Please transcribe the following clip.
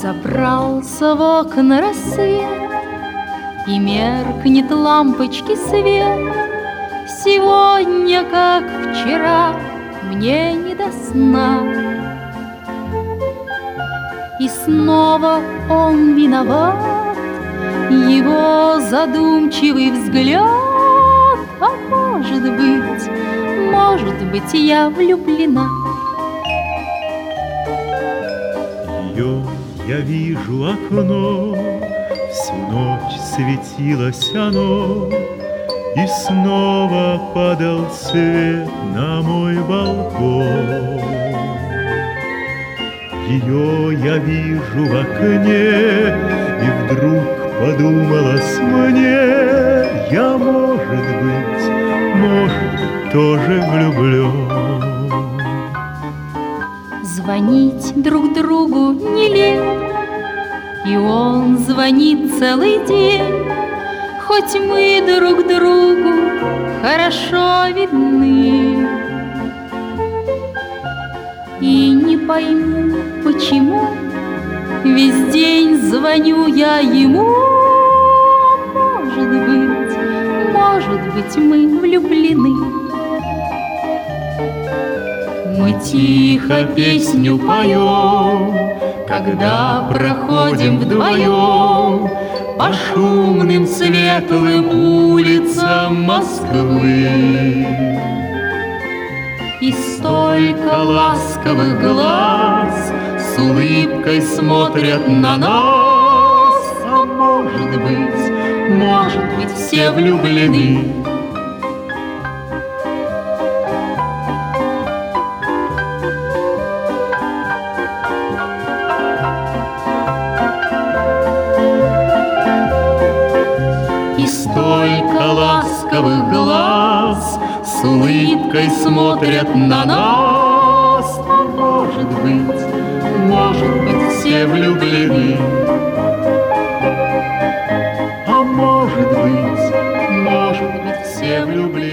Собрался в окна рассвет, и меркнет лампочки свет. Сегодня, как вчера, мне не до сна. И снова он виноват, его задумчивый взгляд. А может быть, я влюблена. Ее я вижу окно, всю ночь светилось оно, и снова падал свет на мой балкон. Ее я вижу в окне, и вдруг подумалось мне, я, может быть, тоже влюблен. Звонить друг другу не лень, и он звонит целый день. Хоть мы друг другу хорошо видны, и не пойму, почему весь день звоню я ему. Может быть, мы влюблены. Мы тихо песню поем, когда проходим вдвоем по шумным светлым улицам Москвы. И столько ласковых глаз с улыбкой смотрят на нас. А может быть, все влюблены. Столько ласковых глаз с улыбкой смотрят на нас. А может быть, все влюблены. А может быть, все влюблены.